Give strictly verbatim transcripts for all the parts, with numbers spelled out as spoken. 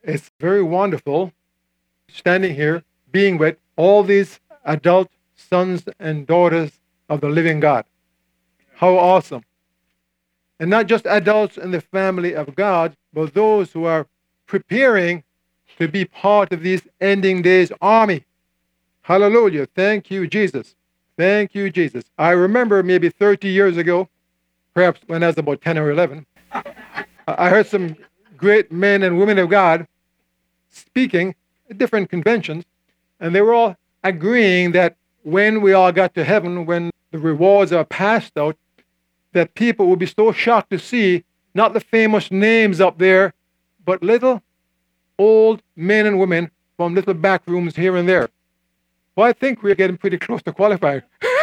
It's very wonderful standing here, being with all these adult sons and daughters of the living God. How awesome. And not just adults in the family of God, but those who are preparing to be part of this ending days army. Hallelujah. Thank you, Jesus. Thank you, Jesus. I remember maybe thirty years ago, perhaps when I was about ten or eleven, I heard some great men and women of God speaking at different conventions, and they were all agreeing that when we all got to heaven, when the rewards are passed out, that people will be so shocked to see not the famous names up there, but little old men and women from little back rooms here and there. Well, I think we're getting pretty close to qualifying.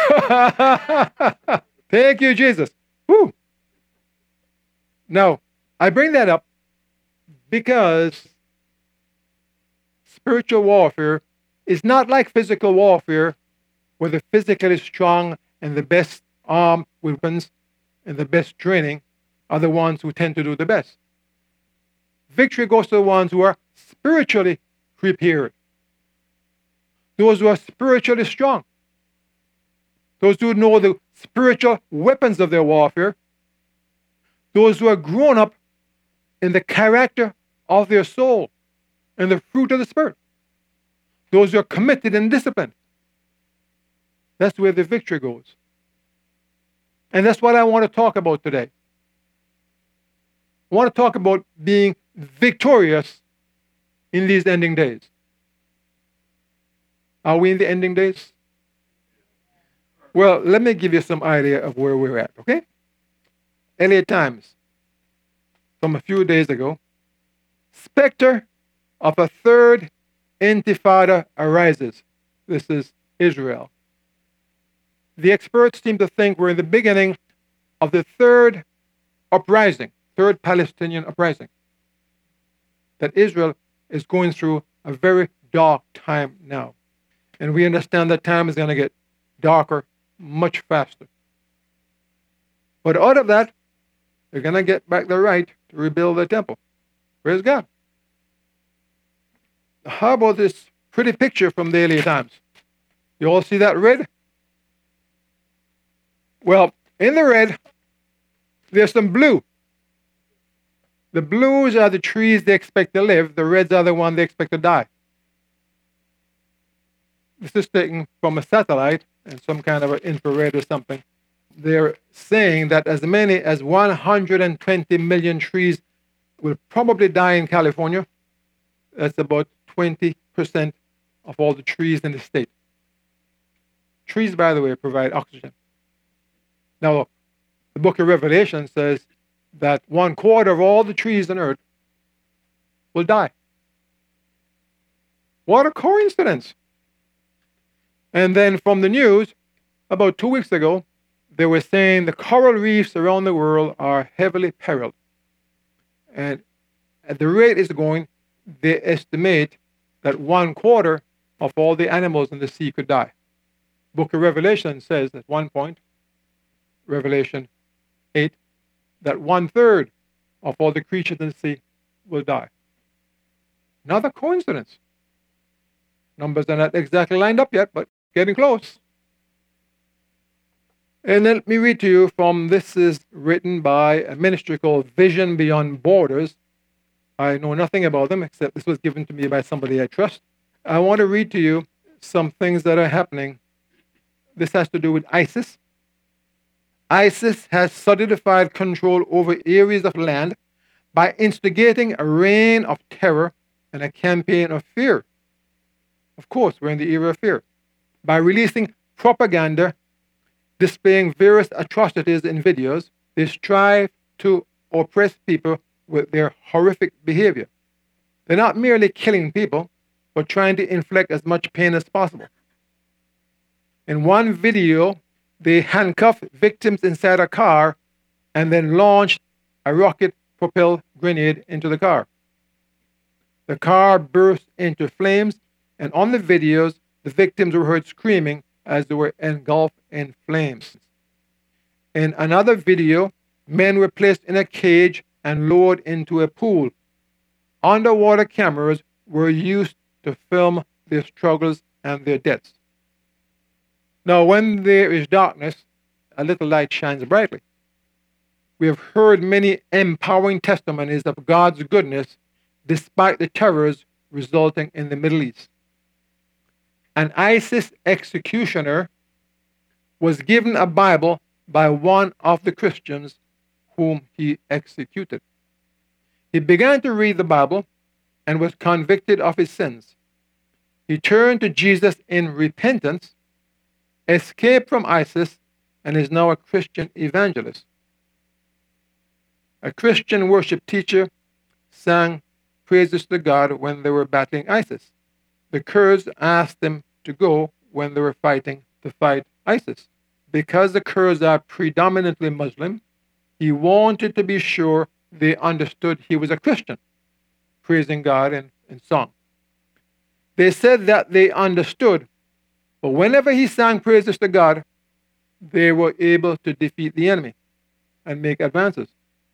Thank you, Jesus. Woo. Now, I bring that up because spiritual warfare is not like physical warfare, where the physically strong and the best armed weapons and the best training are the ones who tend to do the best. Victory goes to the ones who are spiritually prepared, those who are spiritually strong, those who know the spiritual weapons of their warfare, those who are grown up in the character of their soul and the fruit of the Spirit, those who are committed and disciplined. That's where the victory goes. And that's what I want to talk about today. I want to talk about being victorious in these ending days. Are we in the ending days? Well, let me give you some idea of where we're at, okay? L A Times, from a few days ago, specter of a third intifada arises. This is Israel. The experts seem to think we're in the beginning of the third uprising, third Palestinian uprising, that Israel is going through a very dark time now. And we understand that time is going to get darker much faster. But out of that, they're going to get back the right to rebuild the temple. Praise God. How about this pretty picture from the L A Times? You all see that red? Well, in the red, there's some blue. The blues are the trees they expect to live. The reds are the ones they expect to die. This is taken from a satellite and some kind of an infrared or something. They're saying that as many as one hundred twenty million trees will probably die in California. That's about twenty percent of all the trees in the state. Trees, by the way, provide oxygen. Now, the book of Revelation says that one quarter of all the trees on earth will die. What a coincidence. And then from the news, about two weeks ago, they were saying the coral reefs around the world are heavily periled. And at the rate it's going, they estimate that one quarter of all the animals in the sea could die. Book of Revelation says at one point, Revelation eight, that one third of all the creatures in the sea will die. Another coincidence. Numbers are not exactly lined up yet, but getting close. And let me read to you from, this is written by a ministry called Vision Beyond Borders. I know nothing about them except this was given to me by somebody I trust. I want to read to you some things that are happening. This has to do with ISIS. ISIS has solidified control over areas of land by instigating a reign of terror and a campaign of fear. Of course, we're in the era of fear. By releasing propaganda displaying various atrocities in videos, they strive to oppress people with their horrific behavior. They're not merely killing people, but trying to inflict as much pain as possible. In one video, they handcuffed victims inside a car and then launched a rocket-propelled grenade into the car. The car burst into flames, and on the videos, the victims were heard screaming as they were engulfed in flames. In another video, men were placed in a cage and lowered into a pool. underwater cameras were used to film their struggles and their deaths. Now, when there is darkness, a little light shines brightly. We have heard many empowering testimonies of God's goodness despite the terrors resulting in the Middle East. An ISIS executioner was given a Bible by one of the Christians whom he executed. He began to read the Bible and was convicted of his sins. He turned to Jesus in repentance, escaped from ISIS, and is now a Christian evangelist. A Christian worship teacher sang praises to God when they were battling ISIS. The Kurds asked them to go when they were fighting to fight ISIS. Because the Kurds are predominantly Muslim, he wanted to be sure they understood he was a Christian, praising God in, in song. They said that they understood, but whenever he sang praises to God, they were able to defeat the enemy and make advances.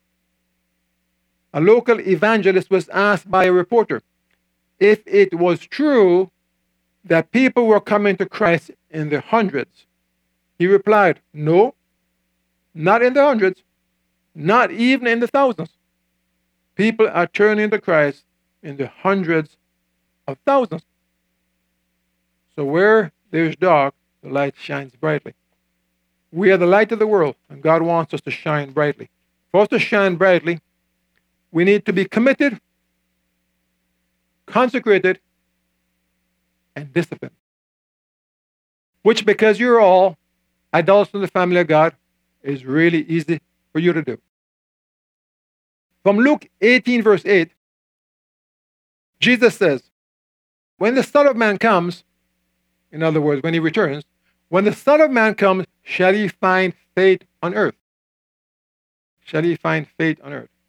A local evangelist was asked by a reporter if it was true that people were coming to Christ in the hundreds. He replied, no, not in the hundreds, not even in the thousands. People are turning to Christ in the hundreds of thousands. So where there's dark, the light shines brightly. We are the light of the world, and God wants us to shine brightly. For us to shine brightly, we need to be committed, consecrated, and disciplined. Which, because you're all adults in the family of God, is really easy for you to do. From Luke eighteen, verse eight, Jesus says, when the Son of Man comes, in other words, when he returns, when the Son of Man comes, shall he find faith on earth? Shall he find faith on earth?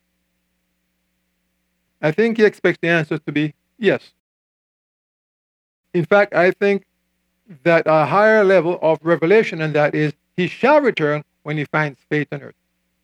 I think he expects the answer to be yes. In fact, I think that a higher level of revelation in that is he shall return when he finds faith on earth.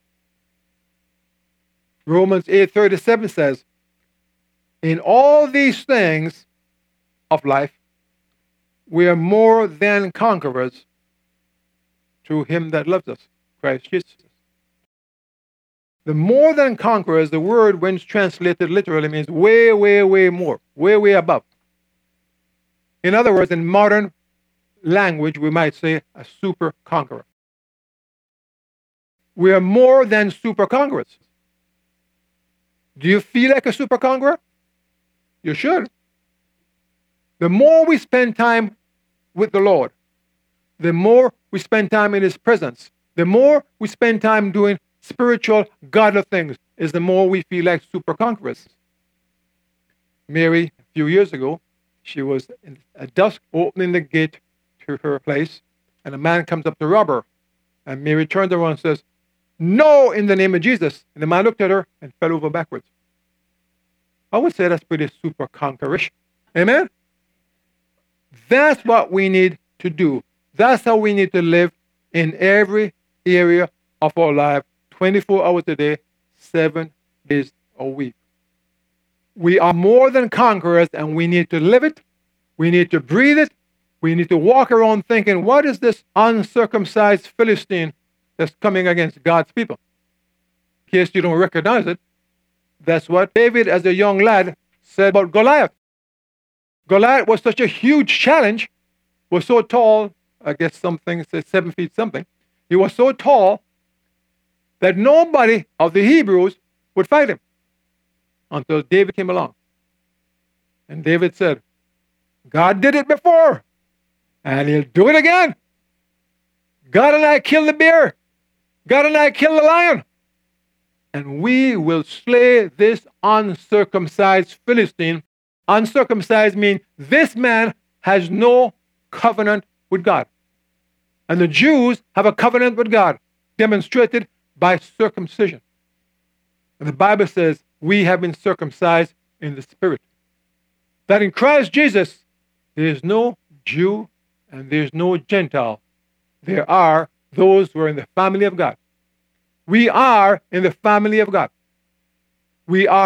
Romans eight thirty-seven says, in all these things of life, we are more than conquerors through him that loves us, Christ Jesus. The more than conquerors, the word when translated literally means way, way, way more, way, way above. In other words, in modern language, we might say a super conqueror. We are more than super conquerors. Do you feel like a super conqueror? You should. The more we spend time with the Lord, the more we spend time in his presence, the more we spend time doing spiritual, godly things, is the more we feel like super conquerors. Mary, a few years ago, she was in, at dusk opening the gate to her place, and a man comes up to rob her. And Mary turned around and says, no, in the name of Jesus. And the man looked at her and fell over backwards. I would say that's pretty super conquerish. Amen? That's what we need to do. That's how we need to live in every area of our life, twenty-four hours a day, seven days a week. We are more than conquerors, and we need to live it. We need to breathe it. We need to walk around thinking, what is this uncircumcised Philistine that's coming against God's people? In case you don't recognize it, that's what David, as a young lad, said about Goliath. Goliath was such a huge challenge, was so tall, I guess something says seven feet something. He was so tall that nobody of the Hebrews would fight him until David came along. And David said, God did it before, and he'll do it again. God and I killed the bear. God and I killed the lion. And we will slay this uncircumcised Philistine. Uncircumcised means this man has no covenant with God. And the Jews have a covenant with God, demonstrated by circumcision. And the Bible says we have been circumcised in the spirit. That in Christ Jesus, there is no Jew and there is no Gentile. There are those who are in the family of God. We are in the family of God. We are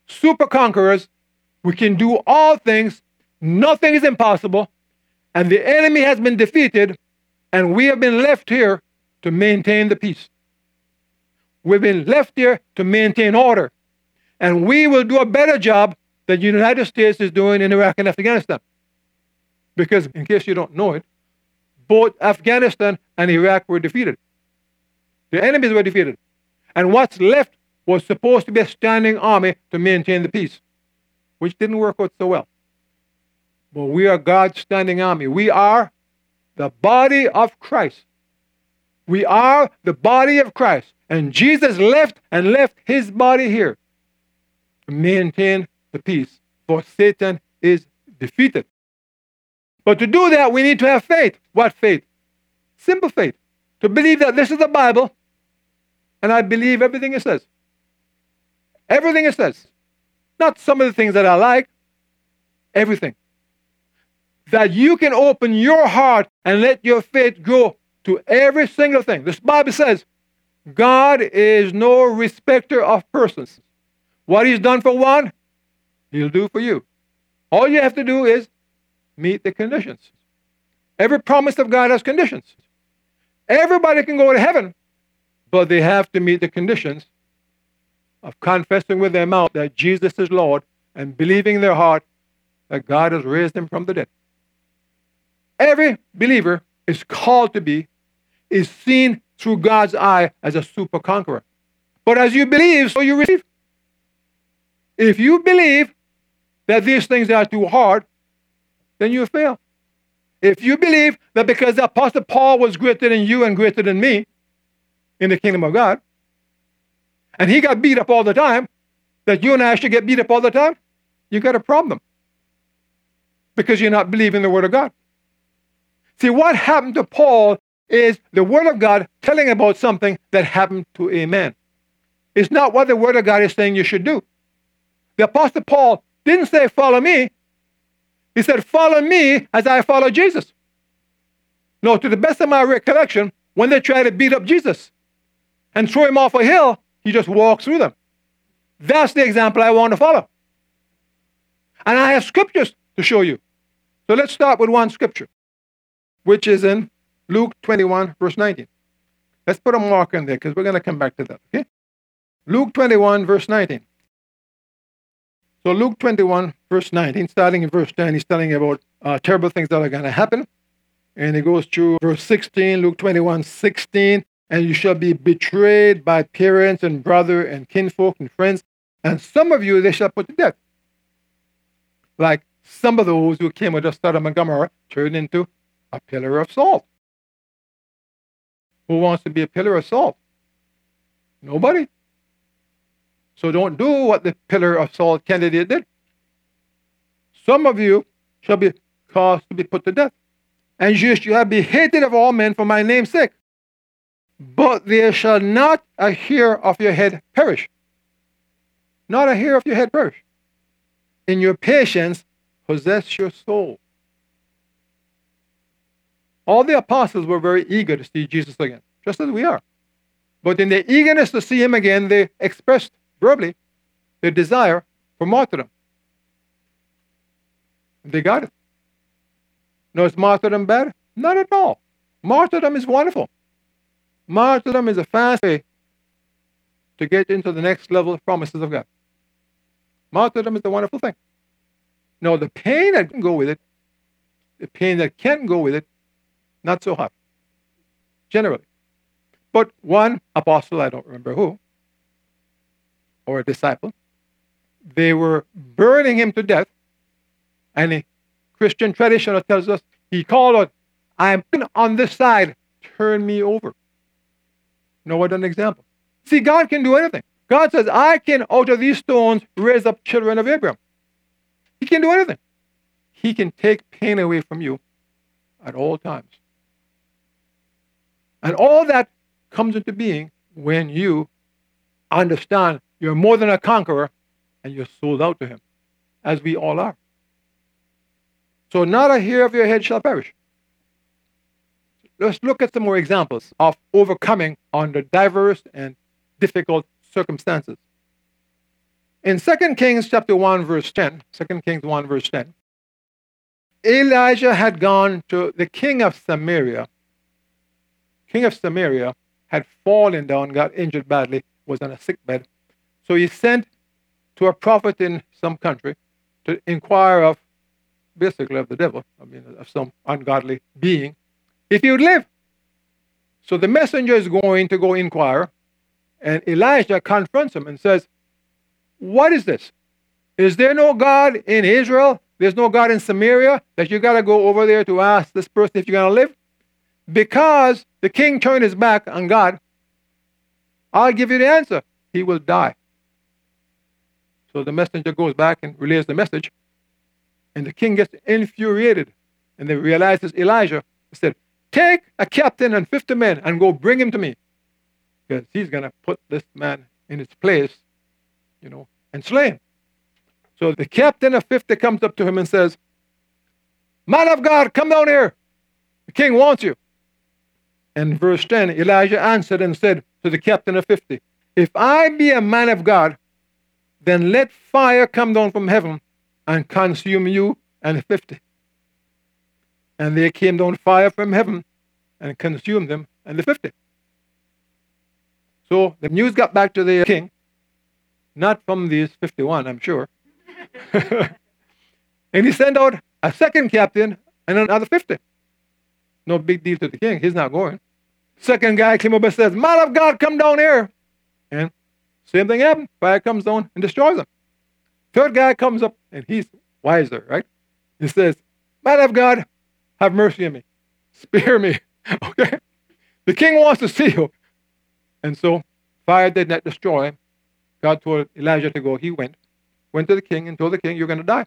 super conquerors. We can do all things. Nothing is impossible. And the enemy has been defeated, and we have been left here to maintain the peace. We've been left here to maintain order. And we will do a better job than the United States is doing in Iraq and Afghanistan. Because, in case you don't know it, both Afghanistan and Iraq were defeated. The enemies were defeated. And what's left was supposed to be a standing army to maintain the peace, which didn't work out so well. But we are God's standing army. We are the body of Christ. We are the body of Christ. And Jesus left and left his body here to maintain the peace, for Satan is defeated. But to do that, we need to have faith. What faith? Simple faith. To believe that this is the Bible, and I believe everything it says. Everything it says. Not some of the things that I like. Everything. That you can open your heart and let your faith grow to every single thing. This Bible says, God is no respecter of persons. What he's done for one, he'll do for you. All you have to do is meet the conditions. Every promise of God has conditions. Everybody can go to heaven, but they have to meet the conditions of confessing with their mouth that Jesus is Lord and believing in their heart that God has raised him from the dead. Every believer is called to be, is seen through God's eye as a super conqueror. But as you believe, so you receive. If you believe that these things are too hard, then you fail. If you believe that because the Apostle Paul was greater than you and greater than me in the kingdom of God, and he got beat up all the time, that you and I should get beat up all the time, you got a problem. Because you're not believing the Word of God. See, what happened to Paul is the Word of God telling about something that happened to a man. It's not what the Word of God is saying you should do. The Apostle Paul didn't say, follow me. He said, follow me as I follow Jesus. No, to the best of my recollection, when they try to beat up Jesus and throw him off a hill, he just walks through them. That's the example I want to follow. And I have scriptures to show you. So let's start with one scripture, which is in Luke twenty-one, verse nineteen. Let's put a mark in there because we're going to come back to that. Okay? Luke twenty-one, verse nineteen. So Luke twenty-one, verse nineteen, starting in verse ten, he's telling about uh, terrible things that are going to happen. And he goes through verse sixteen, Luke twenty-one, sixteen. And you shall be betrayed by parents and brother and kinfolk and friends. And some of you they shall put to death. Like some of those who came with us, Sodom and Gomorrah, turned into a pillar of salt. Who wants to be a pillar of salt? Nobody. So don't do what the pillar of salt candidate did. Some of you shall be caused to be put to death. And you shall be hated of all men for my name's sake. But there shall not a hair of your head perish. Not a hair of your head perish. In your patience, possess your soul. All the apostles were very eager to see Jesus again, just as we are. But in their eagerness to see him again, they expressed verbally their desire for martyrdom. They got it. No, is martyrdom bad? Not at all. Martyrdom is wonderful. Martyrdom is a fast way to get into the next level of promises of God. Martyrdom is a wonderful thing. No, the pain that can go with it, the pain that can go with it, not so hot, generally. But one apostle, I don't remember who, or a disciple, they were burning him to death, and the Christian tradition tells us, he called out, I'm on this side, turn me over. No, what an example. See, God can do anything. God says, I can, out of these stones, raise up children of Abraham. He can do anything. He can take pain away from you at all times. And all that comes into being when you understand you're more than a conqueror and you're sold out to him, as we all are. So not a hair of your head shall perish. Let's look at some more examples of overcoming under diverse and difficult circumstances. In Second Kings chapter one, verse ten, Second Kings one, verse ten, Elijah had gone to the king of Samaria. King of Samaria had fallen down, got injured badly, was on a sick bed. So he sent to a prophet in some country to inquire of, basically of the devil, I mean, of some ungodly being, if he would live. So the messenger is going to go inquire, and Elijah confronts him and says, what is this? Is there no God in Israel? There's no God in Samaria that you got to go over there to ask this person if you're going to live? Because the king turned his back on God, I'll give you the answer. He will die. So the messenger goes back and relays the message, and the king gets infuriated, and then realizes Elijah. He said, take a captain and fifty men and go bring him to me, because he's going to put this man in his place, you know, and slay him. So the captain of fifty comes up to him and says, man of God, come down here. The king wants you. And verse ten, Elijah answered and said to the captain of fifty, if I be a man of God, then let fire come down from heaven and consume you and fifty. And there came down fire from heaven and consumed them and the fifty. So the news got back to the king, not from these fifty-one, I'm sure. And he sent out a second captain and another fifty. No big deal to the king. He's not going. Second guy came up and says, man of God, come down here. And same thing happened. Fire comes down and destroys them. Third guy comes up, and he's wiser, right? He says, man of God, have mercy on me. Spare me. Okay? The king wants to see you. And so fire did not destroy him. God told Elijah to go. He went. Went to the king and told the king, you're going to die.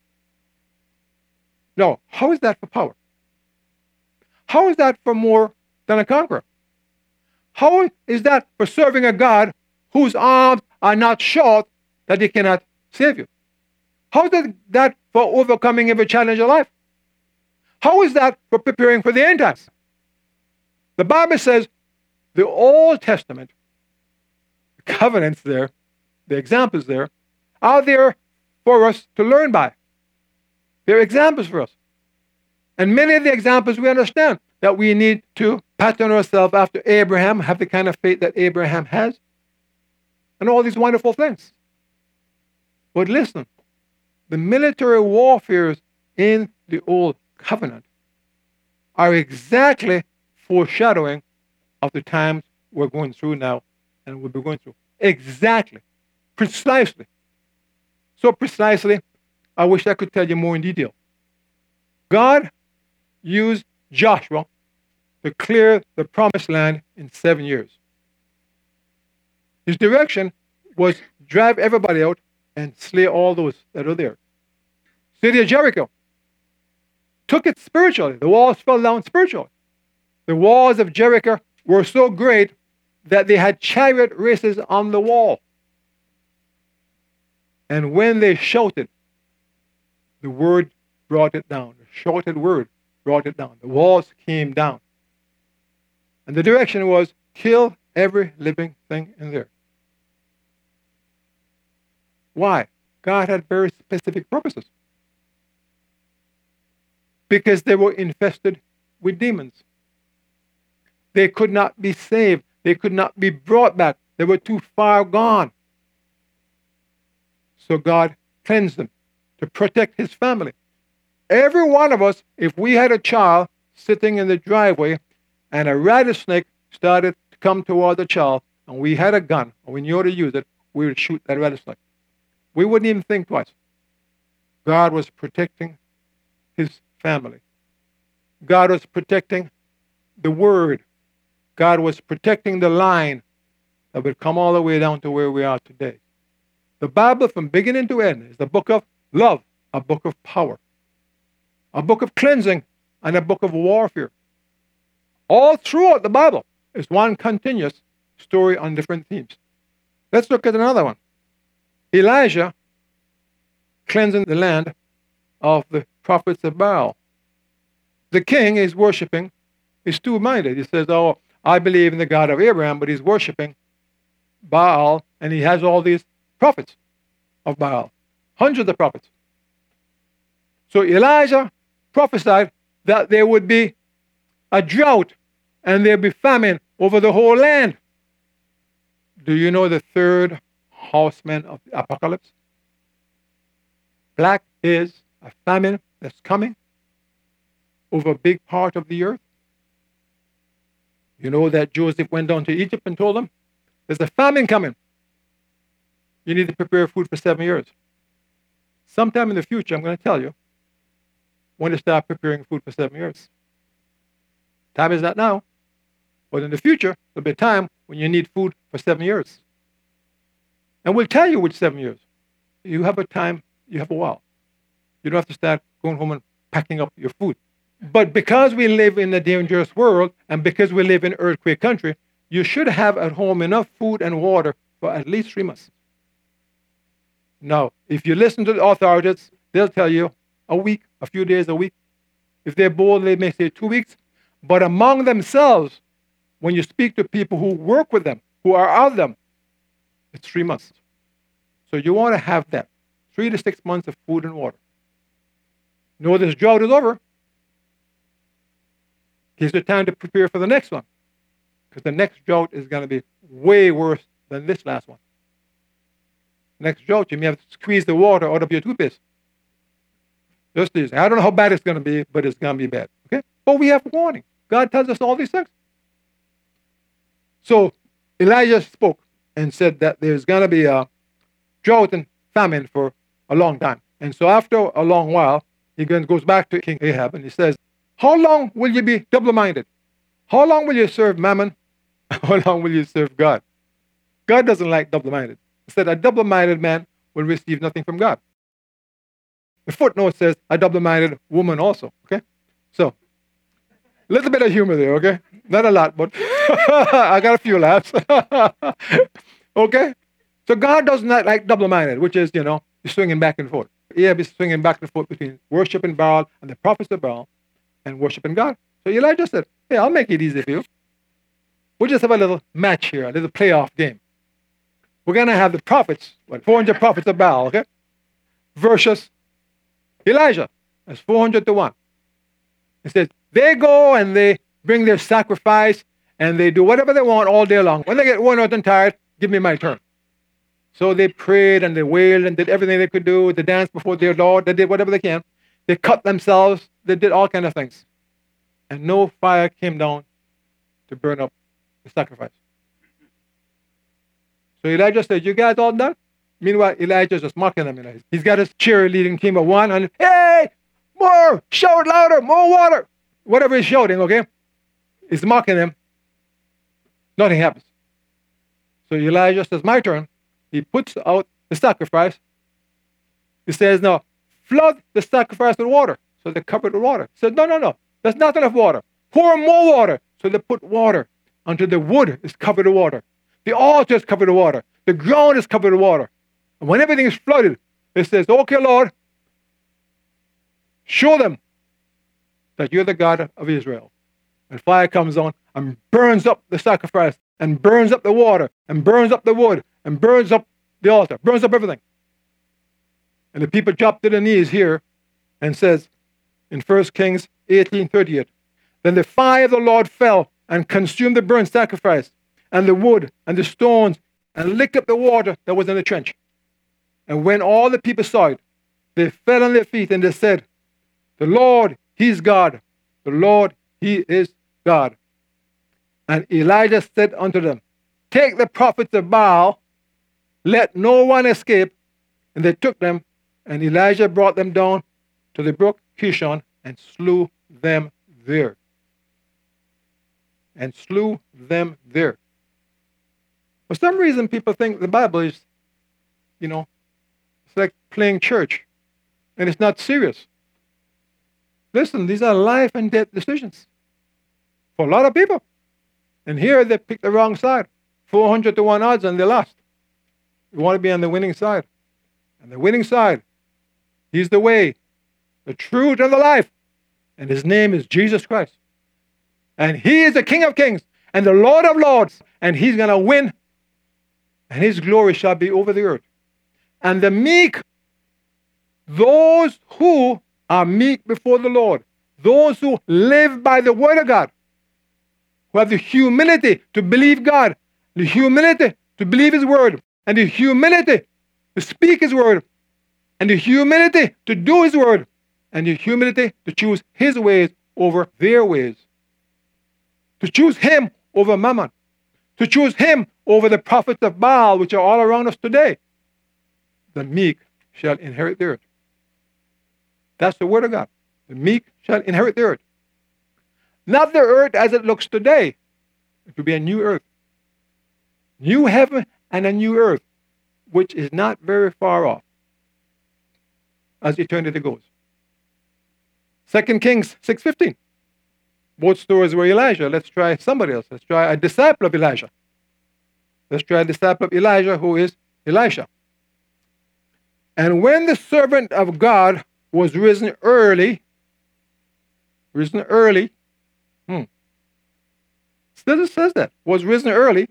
No, how is that for power? How is that for more than a conqueror? How is that for serving a God whose arms are not short that he cannot save you? How is that for overcoming every challenge of life? How is that for preparing for the end times? The Bible says the Old Testament, the covenants there, the examples there, are there for us to learn by. They're examples for us. And many of the examples we understand that we need to pattern ourselves after Abraham, have the kind of faith that Abraham has, and all these wonderful things. But listen, the military warfare in the Old Covenant are exactly foreshadowing of the times we're going through now and we'll be going through. Exactly. Precisely. So precisely, I wish I could tell you more in detail. God used Joshua to clear the promised land in seven years. His direction was drive everybody out and slay all those that are there. City of Jericho took it spiritually. The walls fell down spiritually. The walls of Jericho were so great that they had chariot races on the wall. And when they shouted, the word brought it down. The shouted word brought it down. The walls came down. And the direction was, kill every living thing in there. Why? God had very specific purposes. Because they were infested with demons. They could not be saved. They could not be brought back. They were too far gone. So God cleansed them to protect his family. Every one of us, if we had a child sitting in the driveway and a rattlesnake started to come toward the child and we had a gun and we knew how to use it, we would shoot that rattlesnake. We wouldn't even think twice. God was protecting his family. God was protecting the word. God was protecting the line that would come all the way down to where we are today. The Bible, from beginning to end, is a book of love, a book of power, a book of cleansing, and a book of warfare. All throughout the Bible is one continuous story on different themes. Let's look at another one. Elijah cleansing the land of the prophets of Baal. The king is worshiping, is two-minded. He says, oh, I believe in the God of Abraham, but he's worshiping Baal, and he has all these prophets. of Baal. Hundreds of prophets. So Elijah prophesied that there would be a drought and there'd be famine over the whole land. Do you know the third horseman of the apocalypse? Black is a famine that's coming over a big part of the earth. You know that Joseph went down to Egypt and told them, there's a famine coming. You need to prepare food for seven years. Sometime in the future, I'm going to tell you when to start preparing food for seven years. Time is not now, but in the future, there'll be a time when you need food for seven years. And we'll tell you which seven years. You have a time, you have a while. You don't have to start going home and packing up your food. But because we live in a dangerous world, and because we live in earthquake country, you should have at home enough food and water for at least three months. Now, if you listen to the authorities, they'll tell you a week, a few days a week. If they're bold, they may say two weeks. But among themselves, when you speak to people who work with them, who are of them, it's three months. So you want to have that. Three to six months of food and water. Know this drought is over. Gives you time to prepare for the next one. Because the next drought is going to be way worse than this last one. Next drought, you may have to squeeze the water out of your toothpaste. Just this. I don't know how bad it's going to be, but it's going to be bad. Okay? But we have warning. God tells us all these things. So Elijah spoke and said that there's going to be a drought and famine for a long time. And so after a long while, he goes back to King Ahab and he says, how long will you be double-minded? How long will you serve Mammon? How long will you serve God? God doesn't like double-minded. He said, a double-minded man will receive nothing from God. The footnote says, a double-minded woman also, okay? So, a little bit of humor there, okay? Not a lot, but I got a few laughs. Okay? So God does not like double-minded, which is, you know, you're swinging back and forth. Ahab is swinging back and forth between worshiping Baal and the prophets of Baal and worshiping God. So Elijah said, hey, I'll make it easy for you. We'll just have a little match here, a little playoff game. We're going to have the prophets, what, four hundred prophets of Baal, okay? Versus Elijah. That's four hundred to one. It says, they go and they bring their sacrifice and they do whatever they want all day long. When they get worn out and tired, give me my turn. So they prayed and they wailed and did everything they could do. They danced before their Lord. They did whatever they can. They cut themselves. They did all kinds of things. And no fire came down to burn up the sacrifice. So Elijah said, you guys all done? Meanwhile, Elijah's just mocking them. He's got his cheerleading team of one, and hey, more, shout louder, more water. Whatever he's shouting, okay? He's mocking them. Nothing happens. So Elijah says, my turn. He puts out the sacrifice. He says, now, flood the sacrifice with water. So they covered with water. He said, no, no, no. There's not enough water. Pour more water. So they put water until the wood is covered with water. The altar is covered with water. The ground is covered with water. And when everything is flooded, it says, okay, Lord, show them that you're the God of Israel. And fire comes on and burns up the sacrifice and burns up the water and burns up the wood and burns up the altar, burns up everything. And the people drop to their knees here and says in First Kings eighteen thirty-eight, then the fire of the Lord fell and consumed the burnt sacrifice and the wood and the stones and licked up the water that was in the trench. And when all the people saw it, they fell on their feet and they said, the Lord, he's God. The Lord, he is God. And Elijah said unto them, take the prophets of Baal, let no one escape. And they took them, and Elijah brought them down to the brook Kishon and slew them there. And slew them there. For some reason, people think the Bible is, you know, it's like playing church, and it's not serious. Listen, these are life and death decisions for a lot of people. And here they picked the wrong side. four hundred to one odds, and they lost. You want to be on the winning side. And the winning side, he's the way, the truth, and the life. And his name is Jesus Christ. And he is the King of kings and the Lord of lords. And he's going to win. And his glory shall be over the earth. And the meek, those who are meek before the Lord, those who live by the word of God, who have the humility to believe God, the humility to believe his word, and the humility to speak his word, and the humility to do his word, and the humility to choose his ways over their ways, to choose him over mammon, to choose him over the prophets of Baal, which are all around us today. The meek shall inherit the earth. That's the word of God. The meek shall inherit the earth. Not the earth as it looks today. It will be a new earth. New heaven and a new earth, which is not very far off as eternity goes. Second Kings six fifteen. Both stories were Elijah. Let's try somebody else. Let's try a disciple of Elijah. Let's try a disciple of Elijah who is Elisha. And when the servant of God was risen early, risen early, hmm, still it says that, was risen early.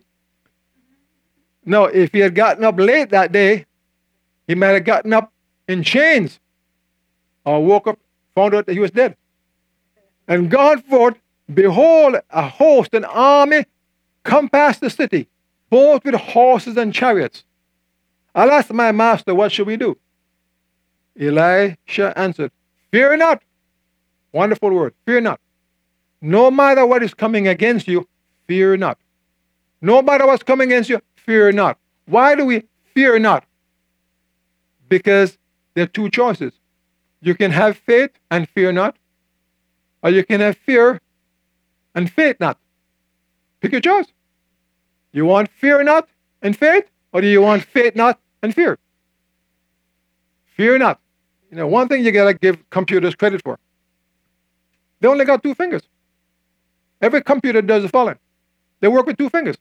No, if he had gotten up late that day, he might have gotten up in chains or woke up, found out that he was dead. And gone forth, behold, a host, an army, come past the city, both with horses and chariots. I'll ask my master, what should we do? Elisha answered, fear not. Wonderful word, fear not. No matter what is coming against you, fear not. No matter what's coming against you, fear not. Why do we fear not? Because there are two choices. You can have faith and fear not, or you can have fear and faith not. Pick your choice. You want fear not and faith, or do you want faith not and fear? Fear not. You know, one thing you gotta give computers credit for. They only got two fingers. Every computer does the following. They work with two fingers.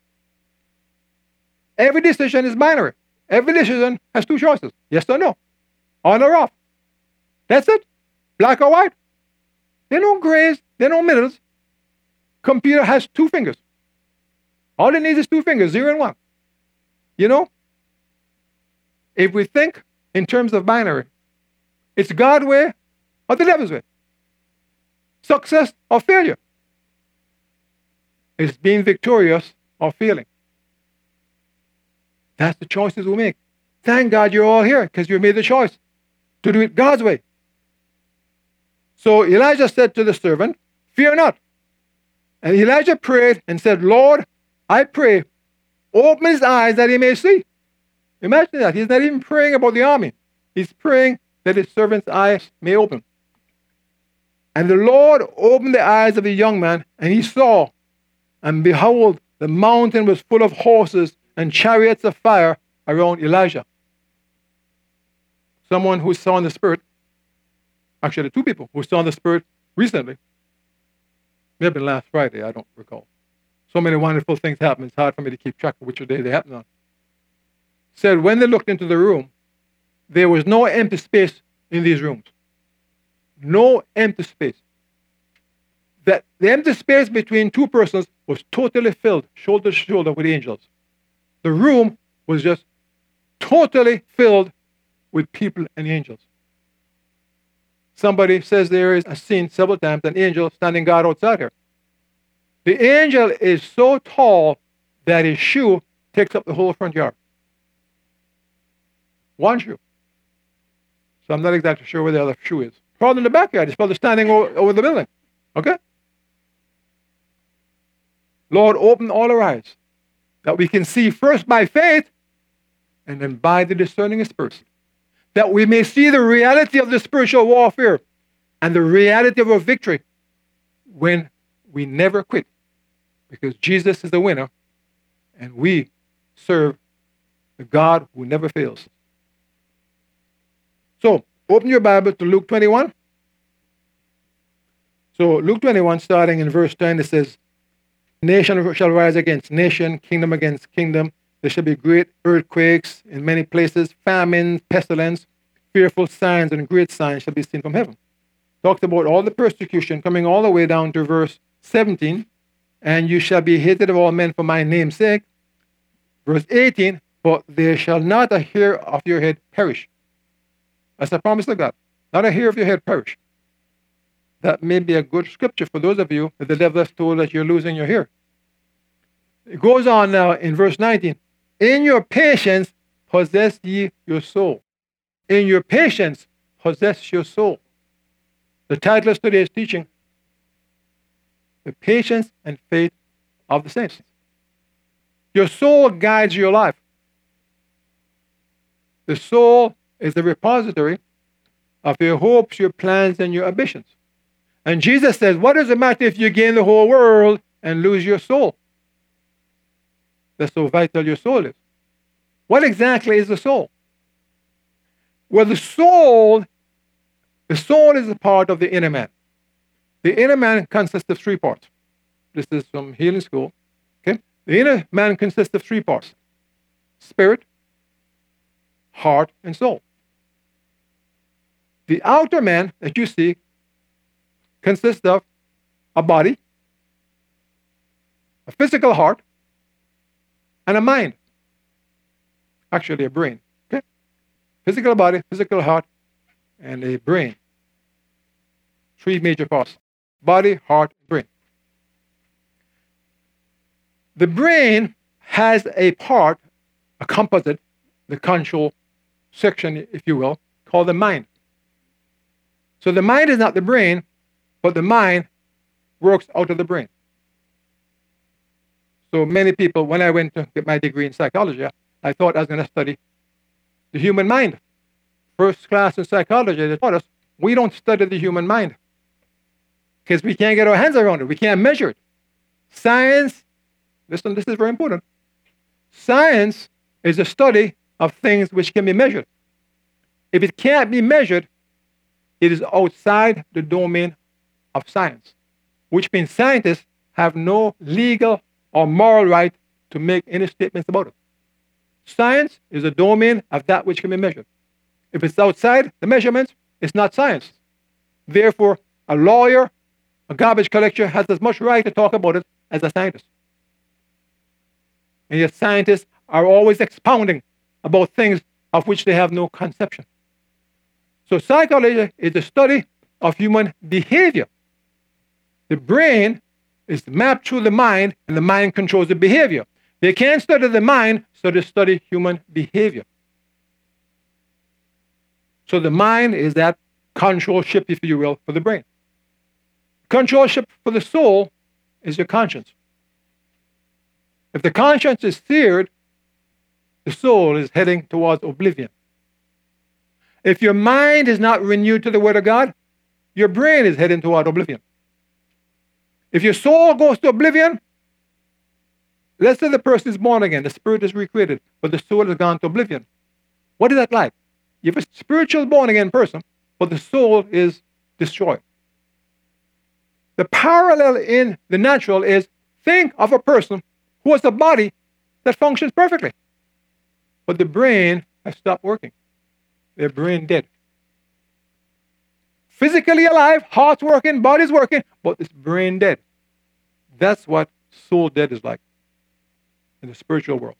Every decision is binary. Every decision has two choices. Yes or no. On or off. That's it. Black or white. There are no grays. There are no middles. Computer has two fingers. All it needs is two fingers, zero and one. You know? If we think in terms of binary, it's God's way or the devil's way. Success or failure. It's being victorious or failing. That's the choices we make. Thank God you're all here because you made the choice to do it God's way. So Elijah said to the servant, fear not. And Elijah prayed and said, Lord, I pray, open his eyes that he may see. Imagine that. He's not even praying about the army. He's praying that his servant's eyes may open. And the Lord opened the eyes of the young man, and he saw, and behold, the mountain was full of horses and chariots of fire around Elijah. Someone who saw in the Spirit, actually two people who saw in the Spirit recently, maybe last Friday, I don't recall. So many wonderful things happen, it's hard for me to keep track of which day they happened on. Said when they looked into the room, there was no empty space in these rooms. No empty space. That the empty space between two persons was totally filled, shoulder to shoulder, with angels. The room was just totally filled with people and angels. Somebody says there is a scene several times, an angel standing guard outside here. The angel is so tall that his shoe takes up the whole front yard. One shoe. So I'm not exactly sure where the other shoe is. Probably in the backyard. He's probably standing over, over the building. Okay? Lord, open all our eyes that we can see first by faith and then by the discerning of spirits. That we may see the reality of the spiritual warfare and the reality of our victory when we never quit. Because Jesus is the winner and we serve the God who never fails. So, open your Bible to Luke twenty-one. So, Luke twenty-one, starting in verse ten, it says, nation shall rise against nation, kingdom against kingdom. There shall be great earthquakes in many places, famine, pestilence, fearful signs, and great signs shall be seen from heaven. Talks about all the persecution coming all the way down to verse seventeen. And you shall be hated of all men for my name's sake. Verse eighteen, For there shall not a hair of your head perish. That's a promise of God. Not a hair of your head perish. That may be a good scripture for those of you that the devil has told that you're losing your hair. It goes on now in verse nineteen. In your patience possess ye your soul. In your patience possess your soul. The title of today's teaching, The Patience and Faith of the Saints. Your soul guides your life. The soul is the repository of your hopes, your plans, and your ambitions. And Jesus says, what does it matter if you gain the whole world and lose your soul? That's so vital your soul is. What exactly is the soul? Well, the soul, the soul is a part of the inner man. The inner man consists of three parts. This is from healing school. Okay? The inner man consists of three parts: spirit, heart, and soul. The outer man that you see consists of a body, a physical heart, and a mind. Actually, a brain. Okay? Physical body, physical heart, and a brain. Three major parts: body, heart, brain. The brain has a part, a composite, the control section, if you will, called the mind. So the mind is not the brain, but the mind works out of the brain. So many people, when I went to get my degree in psychology, I thought I was going to study the human mind. First class in psychology, they taught us we don't study the human mind because we can't get our hands around it. We can't measure it. Science, listen, this is very important. Science is a study of things which can be measured. If it can't be measured, it is outside the domain of science, which means scientists have no legal or moral right to make any statements about it. Science is a domain of that which can be measured. If it's outside the measurements, it's not science. Therefore, a lawyer, a garbage collector has as much right to talk about it as a scientist. And yet scientists are always expounding about things of which they have no conception. So psychology is the study of human behavior. The brain is mapped through the mind, and the mind controls the behavior. They can't study the mind, so they study human behavior. So the mind is that control ship, if you will, for the brain. Control ship for the soul is your conscience. If the conscience is seared, the soul is heading towards oblivion. If your mind is not renewed to the Word of God, your brain is heading toward oblivion. If your soul goes to oblivion, let's say the person is born again, the spirit is recreated, but the soul has gone to oblivion. What is that like? You have a spiritual born again person, but the soul is destroyed. The parallel in the natural is think of a person who has a body that functions perfectly, but the brain has stopped working. Their brain dead. Physically alive, heart's working, body's working, but it's brain dead. That's what soul dead is like in the spiritual world.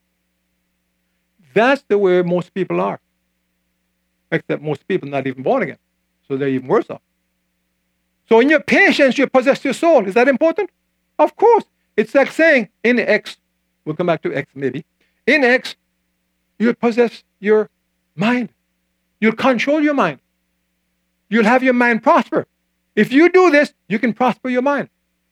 That's the way most people are. Except most people not even born again. So they're even worse off. So in your patience, you possess your soul. Is that important? Of course. It's like saying in X, we'll come back to X maybe. In X, you possess your mind. You'll control your mind. You'll have your mind prosper. If you do this, you can prosper your mind.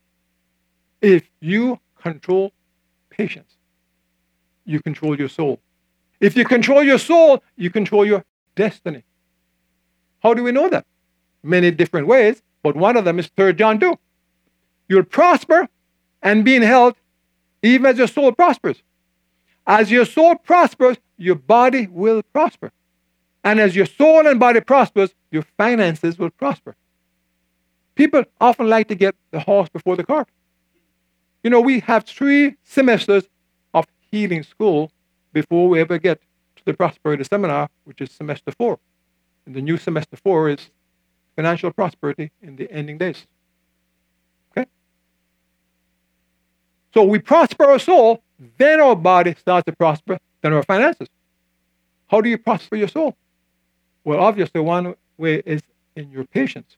If you control patience, you control your soul. If you control your soul, you control your destiny. How do we know that? Many different ways, but one of them is Third John two. You'll prosper and be in health even as your soul prospers. As your soul prospers, your body will prosper. And as your soul and body prospers, your finances will prosper. People often like to get the horse before the cart. You know, we have three semesters of healing school before we ever get to the prosperity seminar, which is semester four. And the new semester four is financial prosperity in the ending days. Okay? So we prosper our soul, then our body starts to prosper, then our finances. How do you prosper your soul? Well, obviously, one way is in your patience.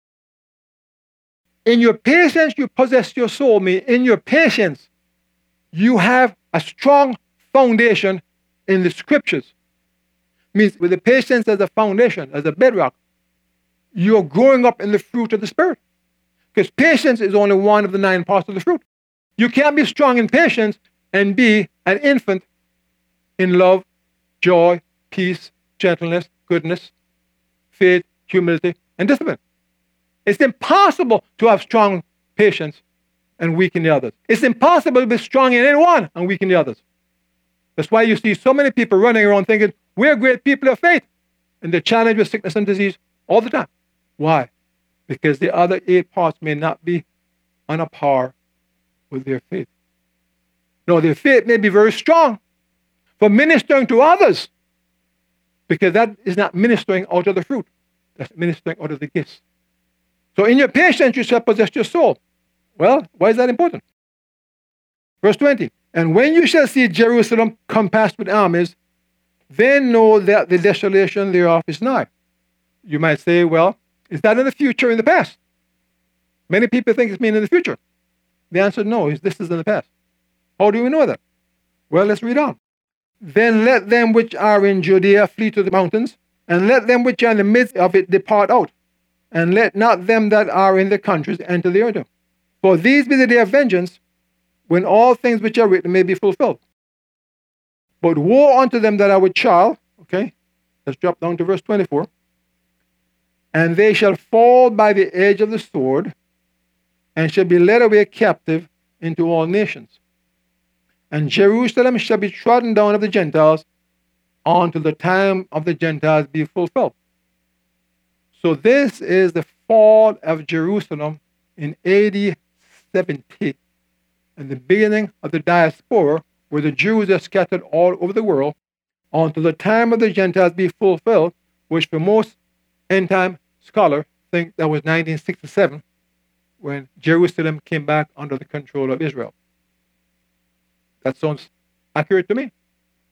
In your patience, you possess your soul. Meaning, in your patience, you have a strong foundation in the scriptures. Means with the patience as a foundation, as a bedrock, you're growing up in the fruit of the Spirit. Because patience is only one of the nine parts of the fruit. You can't be strong in patience and be an infant in love, joy, peace, gentleness, goodness, faith, humility, and discipline. It's impossible to have strong patience and weak in the others. It's impossible to be strong in any one and weak in the others. That's why you see so many people running around thinking, we're great people of faith, and they're challenged with sickness and disease all the time. Why? Because the other eight parts may not be on a par with their faith. No, their faith may be very strong for ministering to others, because that is not ministering out of the fruit. That's ministering out of the gifts. So in your patience, you shall possess your soul. Well, why is that important? Verse twenty, and when you shall see Jerusalem compassed with armies, then know that the desolation thereof is nigh. You might say, well, is that in the future or in the past? Many people think it's mean in the future. The answer no, is this is in the past. How do we know that? Well, let's read on. Then let them which are in Judea flee to the mountains, and let them which are in the midst of it depart out, and let not them that are in the countries enter thereunto. For these be the day of vengeance, when all things which are written may be fulfilled. But woe unto them that are with child, okay, let's drop down to verse twenty-four, and they shall fall by the edge of the sword, and shall be led away captive into all nations. And Jerusalem shall be trodden down of the Gentiles until the time of the Gentiles be fulfilled. So this is the fall of Jerusalem in A D seventy, and the beginning of the diaspora, where the Jews are scattered all over the world, until the time of the Gentiles be fulfilled, which for most end-time scholars think that was nineteen sixty-seven, when Jerusalem came back under the control of Israel. That sounds accurate to me.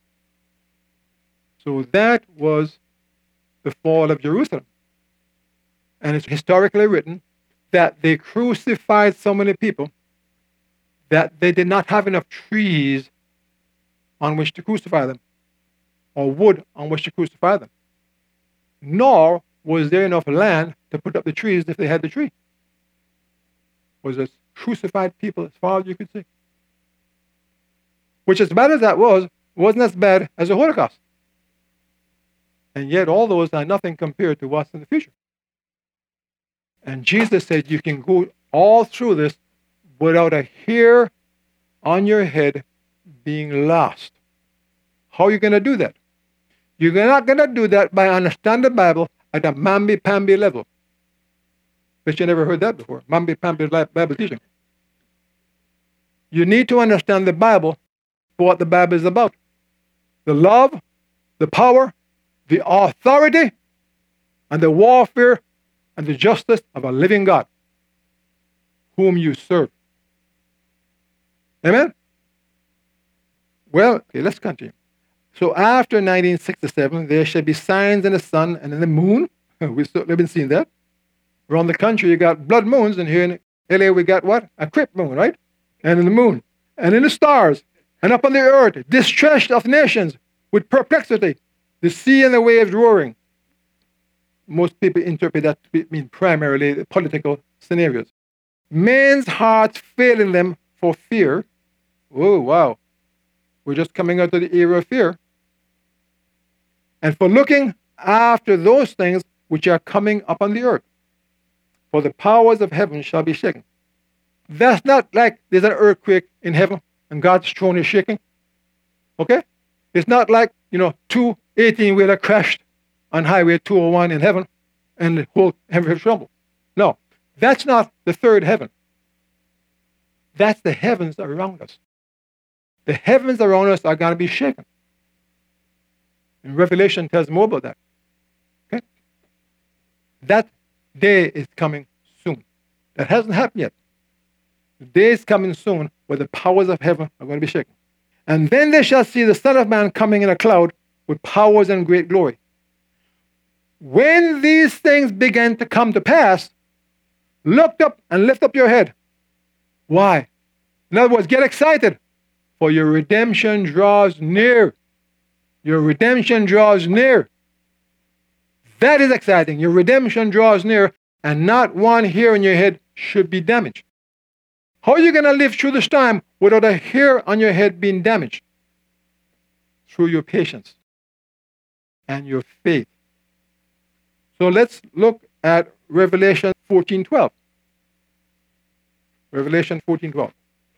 So that was the fall of Jerusalem. And it's historically written that they crucified so many people that they did not have enough trees on which to crucify them, or wood on which to crucify them. Nor was there enough land to put up the trees if they had the tree. It was a crucified people as far as you could see. Which, as bad as that was, wasn't as bad as the Holocaust. And yet all those are nothing compared to what's in the future. And Jesus said you can go all through this without a hair on your head being lost. How are you going to do that? You're not going to do that by understanding the Bible at a mamby-pamby level. But you never heard that before, mamby-pamby Bible teaching. You need to understand the Bible for what the Bible is about. The love, the power, the authority, and the warfare and the justice of a living God whom you serve. Amen? Well, okay, let's continue. So after nineteen sixty-seven, there shall be signs in the sun and in the moon. We've been seeing that. Around the country, you got blood moons, and here in L A, we got what? A crypt moon, right? And in the moon, and in the stars, and up on the earth, distress of nations with perplexity, the sea and the waves roaring. Most people interpret that to mean primarily the political scenarios. Men's hearts failing them for fear. Oh, wow. We're just coming out of the era of fear. And for looking after those things which are coming upon the earth. For the powers of heaven shall be shaken. That's not like there's an earthquake in heaven and God's throne is shaking. Okay? It's not like, you know, two eighteen-wheeler crashed on Highway two oh one in heaven and the whole heaven trembled. No, that's not the third heaven. That's the heavens around us. The heavens around us are going to be shaken. And Revelation tells more about that. Okay? That day is coming soon. That hasn't happened yet. The day is coming soon where the powers of heaven are going to be shaken. And then they shall see the Son of Man coming in a cloud with powers and great glory. When these things begin to come to pass, look up and lift up your head. Why? In other words, get excited, for your redemption draws near. Your redemption draws near. That is exciting. Your redemption draws near, and not one hair in your head should be damaged. How are you going to live through this time without a hair on your head being damaged? Through your patience and your faith. So let's look at Revelation fourteen twelve. Revelation fourteen twelve.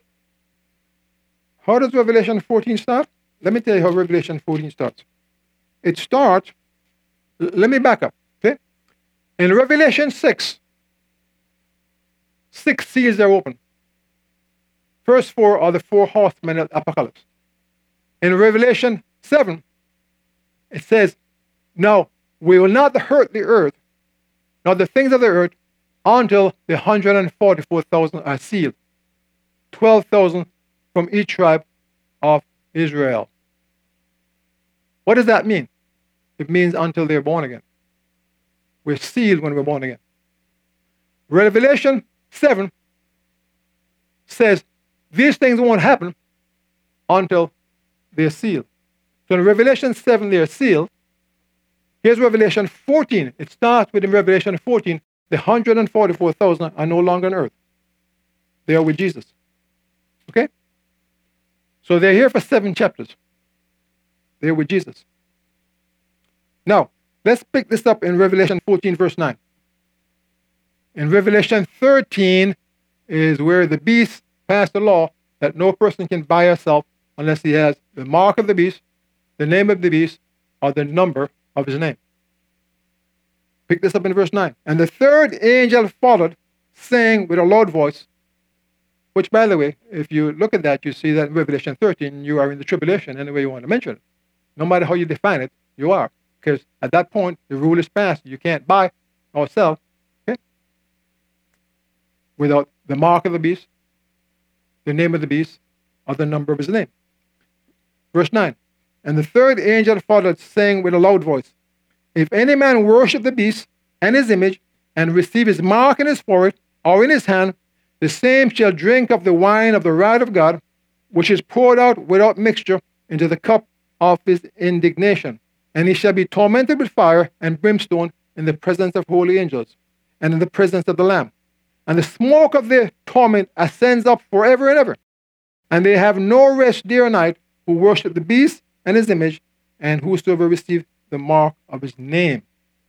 How does Revelation fourteen start? Let me tell you how Revelation fourteen starts. It starts, let me back up, okay? In Revelation six, six seals are open. First four are the four horsemen of Apocalypse. In Revelation seven, it says, now we will not hurt the earth, nor the things of the earth, until the one hundred forty-four thousand are sealed. twelve thousand from each tribe of Israel. What does that mean? It means until they're born again. We're sealed when we're born again. Revelation seven says these things won't happen until they're sealed. So in Revelation seven, they're sealed. Here's Revelation fourteen. It starts with in Revelation fourteen, the one hundred forty-four thousand are no longer on earth. They are with Jesus. Okay? So they're here for seven chapters. They're with Jesus. Now, let's pick this up in Revelation fourteen, verse nine. In Revelation thirteen is where the beast passed a law that no person can buy or sell unless he has the mark of the beast, the name of the beast, or the number of his name. Pick this up in verse nine. And the third angel followed, saying with a loud voice, which, by the way, if you look at that, you see that in Revelation thirteen, you are in the tribulation any way you want to mention it. No matter how you define it, you are. Because at that point, the rule is passed. You can't buy or sell, okay, without the mark of the beast, the name of the beast, or the number of his name. Verse nine. And the third angel followed, saying with a loud voice, if any man worship the beast and his image, and receive his mark in his forehead or in his hand, the same shall drink of the wine of the wrath of God, which is poured out without mixture into the cup of his indignation. And he shall be tormented with fire and brimstone in the presence of holy angels, and in the presence of the Lamb. And the smoke of their torment ascends up forever and ever. And they have no rest day or night who worship the beast and his image, and whosoever receive the mark of his name.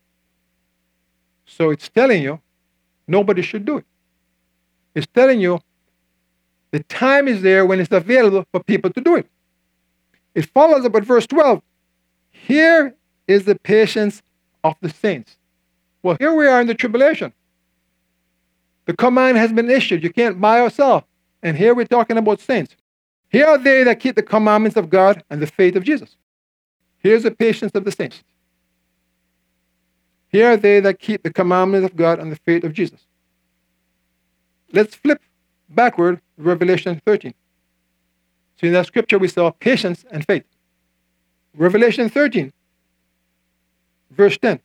So it's telling you, nobody should do it. It's telling you, the time is there when it's available for people to do it. It follows up at verse twelve. Here is the patience of the saints. Well, here we are in the tribulation. The command has been issued. You can't buy or sell. And here we're talking about saints. Here are they that keep the commandments of God and the faith of Jesus. Here's the patience of the saints. Here are they that keep the commandments of God and the faith of Jesus. Let's flip backward to Revelation thirteen. So in that scripture we saw patience and faith. Revelation thirteen, verse ten.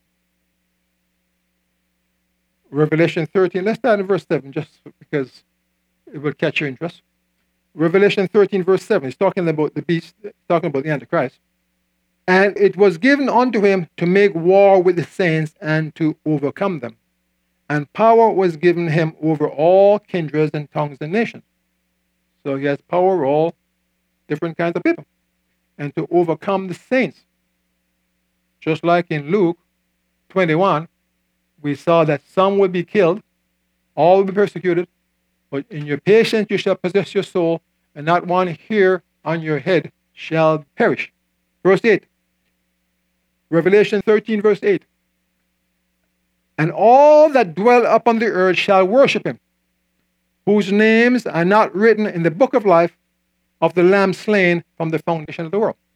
Revelation thirteen, let's start in verse seven, just because it will catch your interest. Revelation thirteen, verse seven, he's talking about the beast, talking about the Antichrist. And it was given unto him to make war with the saints and to overcome them. And power was given him over all kindreds and tongues and nations. So he has power over all different kinds of people. And to overcome the saints. Just like in Luke twenty-one, we saw that some will be killed, all will be persecuted, but in your patience you shall possess your soul, and not one hair on your head shall perish. Verse eight. Revelation thirteen, verse eight. And all that dwell upon the earth shall worship him, whose names are not written in the book of life of the Lamb slain from the foundation of the world.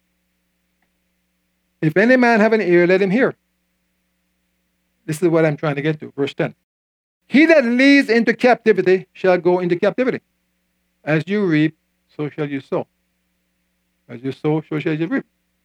If any man have an ear, let him hear. This is what I'm trying to get to. Verse ten. He that leads into captivity shall go into captivity. As you reap, so shall you sow. As you sow, so shall you reap.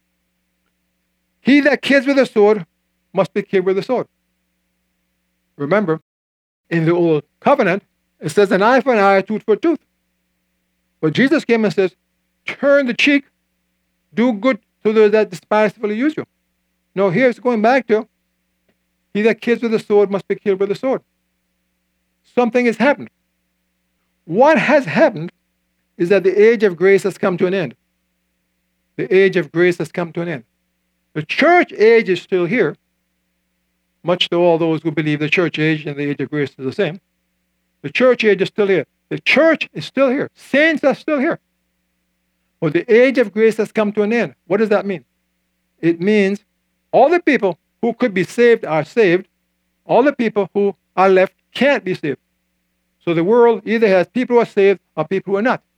He that kills with a sword must be killed with a sword. Remember, in the old covenant, it says an eye for an eye, a tooth for a tooth. But Jesus came and says, turn the cheek, do good to those that despisefully use you. No, here it's going back to, he that kills with a sword must be killed with a sword. Something has happened. What has happened is that the age of grace has come to an end. The age of grace has come to an end. The church age is still here, much to all those who believe the church age and the age of grace is the same. The church age is still here. The church is still here. Saints are still here. But the age of grace has come to an end. What does that mean? It means all the people who could be saved are saved. All the people who are left can't be saved. So the world either has people who are saved or people who are not.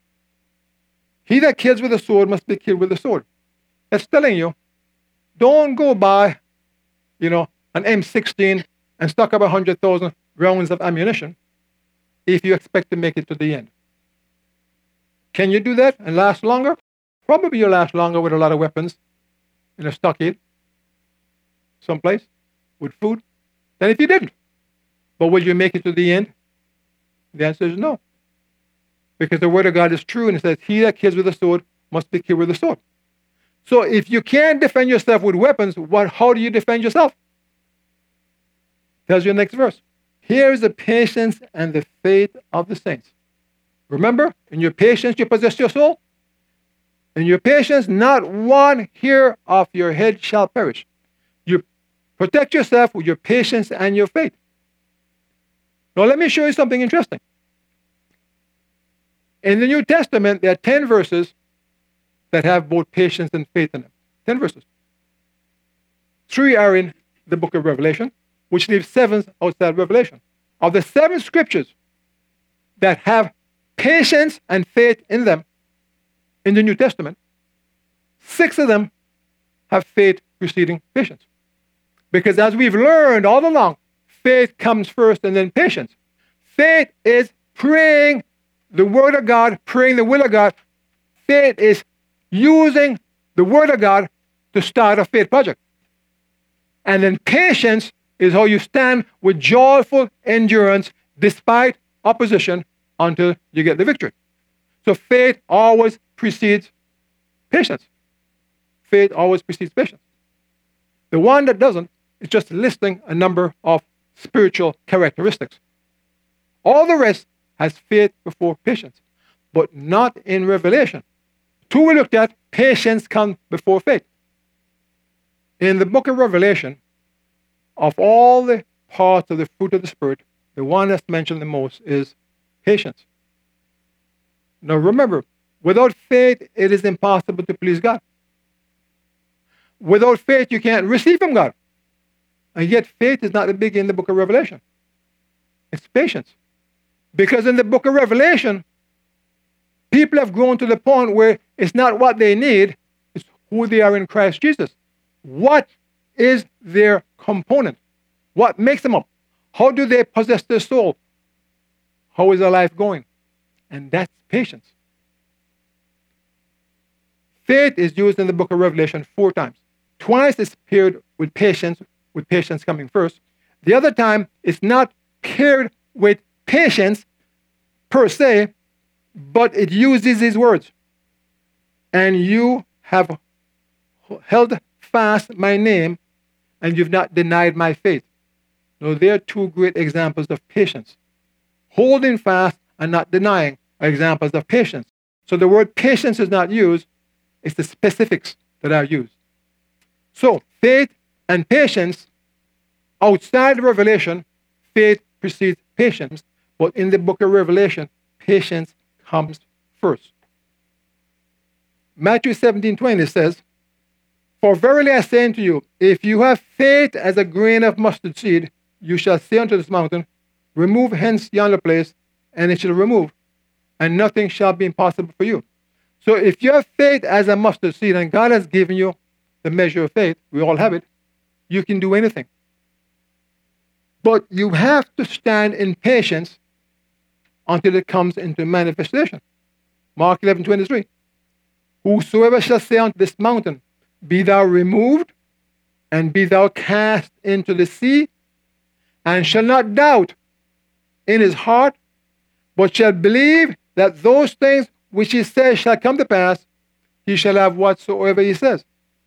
He that kills with a sword must be killed with a sword. That's telling you, don't go buy, you know, an M sixteen and stock up one hundred thousand rounds of ammunition if you expect to make it to the end. Can you do that and last longer? Probably you'll last longer with a lot of weapons in a stockade someplace with food than if you didn't. But will you make it to the end? The answer is no. Because the word of God is true, and it says, he that kills with a sword must be killed with a sword. So if you can't defend yourself with weapons, what, how do you defend yourself? Tells you the next verse. Here is the patience and the faith of the saints. Remember, in your patience you possess your soul. In your patience, not one hair of your head shall perish. You protect yourself with your patience and your faith. Now let me show you something interesting. In the New Testament, there are ten verses that have both patience and faith in them. Ten verses. Three are in the book of Revelation, which leaves seven outside Revelation. Of the seven scriptures that have patience and faith in them in the New Testament, six of them have faith preceding patience. Because as we've learned all along, faith comes first and then patience. Faith is praying the word of God, praying the will of God. Faith is using the word of God to start a faith project. And then patience is how you stand with joyful endurance despite opposition until you get the victory. So faith always precedes patience. Faith always precedes patience. The one that doesn't is just listing a number of spiritual characteristics. All the rest has faith before patience, but not in Revelation. Two we looked at, patience comes before faith. In the book of Revelation, of all the parts of the fruit of the Spirit, the one that's mentioned the most is patience. Now remember, without faith, it is impossible to please God. Without faith, you can't receive from God. And yet faith is not big in the book of Revelation. It's patience. Because in the book of Revelation, people have grown to the point where it's not what they need, it's who they are in Christ Jesus. What is their component? What makes them up? How do they possess their soul? How is their life going? And that's patience. Faith is used in the book of Revelation four times. Twice it's paired with patience, with patience coming first. The other time it's not paired with patience per se, but it uses these words. And you have held fast my name, and you've not denied my faith. Now, there are two great examples of patience. Holding fast and not denying are examples of patience. So the word patience is not used, it's the specifics that are used. So, faith and patience, outside Revelation, faith precedes patience, but in the book of Revelation, patience comes first. Matthew seventeen twenty says, for verily I say unto you, if you have faith as a grain of mustard seed, you shall say unto this mountain, remove hence yonder place, and it shall remove, and nothing shall be impossible for you. So if you have faith as a mustard seed, and God has given you the measure of faith, we all have it, you can do anything. But you have to stand in patience until it comes into manifestation. Mark eleven twenty-three. Whosoever shall say unto this mountain, be thou removed, and be thou cast into the sea, and shall not doubt in his heart, but shall believe that those things which he says shall come to pass, he shall have whatsoever he says.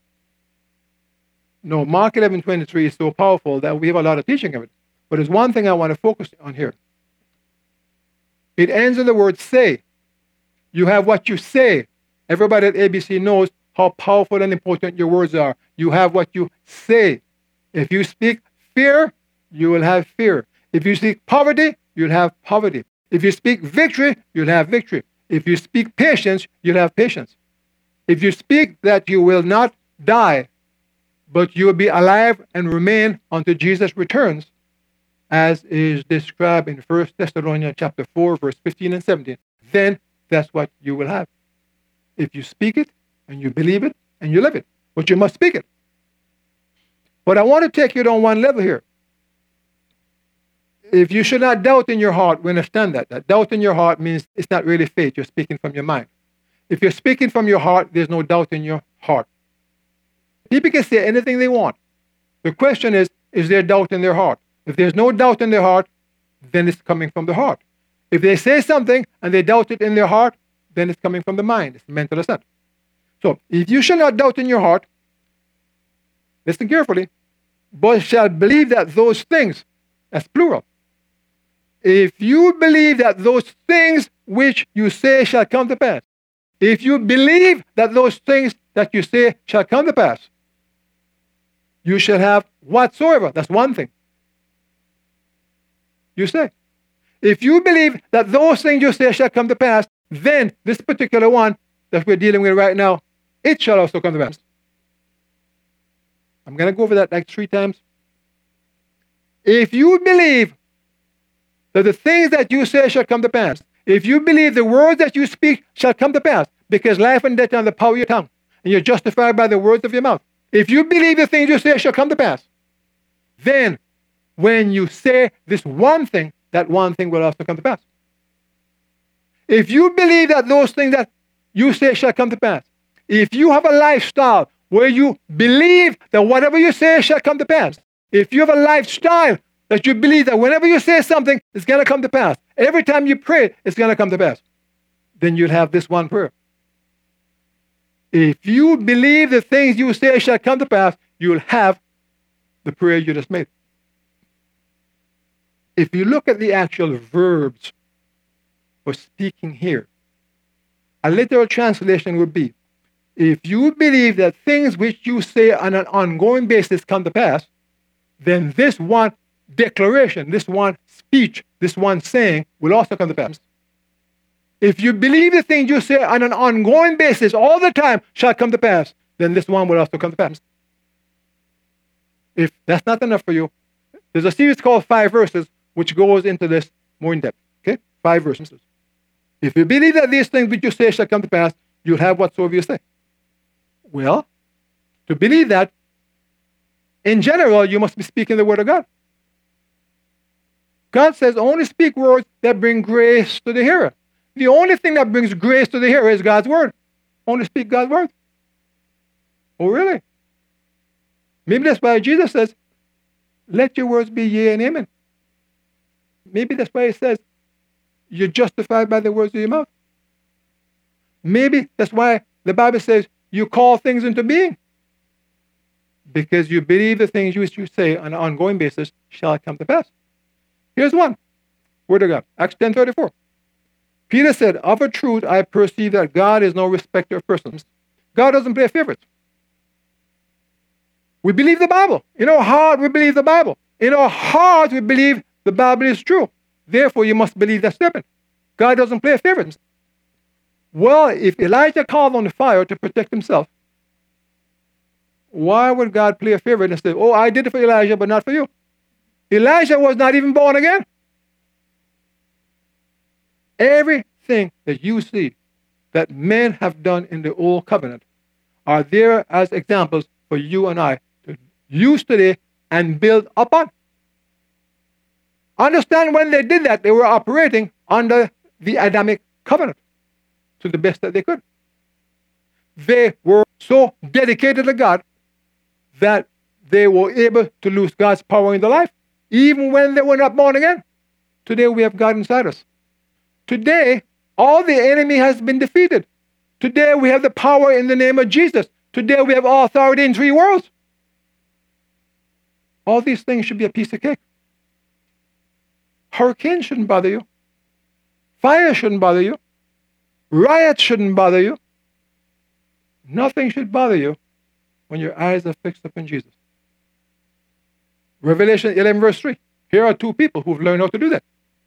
No, Mark eleven twenty-three is so powerful that we have a lot of teaching of it. But there's one thing I want to focus on here. It ends in the word say. You have what you say. Everybody at A B C knows how powerful and important your words are. You have what you say. If you speak fear, you will have fear. If you speak poverty, you'll have poverty. If you speak victory, you'll have victory. If you speak patience, you'll have patience. If you speak that you will not die, but you will be alive and remain until Jesus returns, as is described in First Thessalonians chapter four, verse fifteen and seventeen, then that's what you will have. If you speak it, and you believe it, and you live it. But you must speak it. But I want to take it on one level here. If you should not doubt in your heart, we understand that. That doubt in your heart means it's not really faith. You're speaking from your mind. If you're speaking from your heart, there's no doubt in your heart. People can say anything they want. The question is, is there doubt in their heart? If there's no doubt in their heart, then it's coming from the heart. If they say something and they doubt it in their heart, then it's coming from the mind. It's mental assent. So, if you shall not doubt in your heart, listen carefully, but shall believe that those things, that's plural. If you believe that those things which you say shall come to pass, if you believe that those things that you say shall come to pass, you shall have whatsoever. That's one thing. You say. If you believe that those things you say shall come to pass, then this particular one that we're dealing with right now, it shall also come to pass. I'm going to go over that like three times. If you believe that the things that you say shall come to pass, if you believe the words that you speak shall come to pass, because life and death are in the power of your tongue, and you're justified by the words of your mouth. If you believe the things you say shall come to pass, then when you say this one thing, that one thing will also come to pass. If you believe that those things that you say shall come to pass, if you have a lifestyle where you believe that whatever you say shall come to pass, if you have a lifestyle that you believe that whenever you say something, it's going to come to pass, every time you pray, it's going to come to pass, then you'll have this one prayer. If you believe the things you say shall come to pass, you'll have the prayer you just made. If you look at the actual verbs for speaking here, a literal translation would be, if you believe that things which you say on an ongoing basis come to pass, then this one declaration, this one speech, this one saying will also come to pass. If you believe the things you say on an ongoing basis all the time shall come to pass, then this one will also come to pass. If that's not enough for you, there's a series called Five Verses which goes into this more in depth. Okay? Five verses. If you believe that these things which you say shall come to pass, you'll have whatsoever you say. Well, to believe that, in general, you must be speaking the word of God. God says only speak words that bring grace to the hearer. The only thing that brings grace to the hearer is God's word. Only speak God's word. Oh, really? Maybe that's why Jesus says, let your words be yea and amen. Maybe that's why he says, you're justified by the words of your mouth. Maybe that's why the Bible says, you call things into being. Because you believe the things which you say on an ongoing basis shall come to pass. Here's one. Word of God. Acts ten thirty-four. Peter said, of a truth, I perceive that God is no respecter of persons. God doesn't play favorites. We believe the Bible. In our heart, we believe the Bible. In our heart, we believe the Bible is true. Therefore, you must believe that statement. God doesn't play favorites. Well, if Elijah called on the fire to protect himself, why would God play a favorite and say, oh, I did it for Elijah, but not for you? Elijah was not even born again. Everything that you see that men have done in the old covenant are there as examples for you and I to use today and build upon. Understand, when they did that, they were operating under the Adamic covenant to the best that they could. they were so dedicated to God that they were able to lose God's power in their life, even when they were not born again. Today we have God inside us. Today, all the enemy has been defeated. Today we have the power in the name of Jesus. Today we have all authority in three worlds. All these things should be a piece of cake. Hurricanes shouldn't bother you. Fire shouldn't bother you. Riots shouldn't bother you. Nothing should bother you when your eyes are fixed upon Jesus. Revelation eleven verse three. Here are two people who've learned how to do that.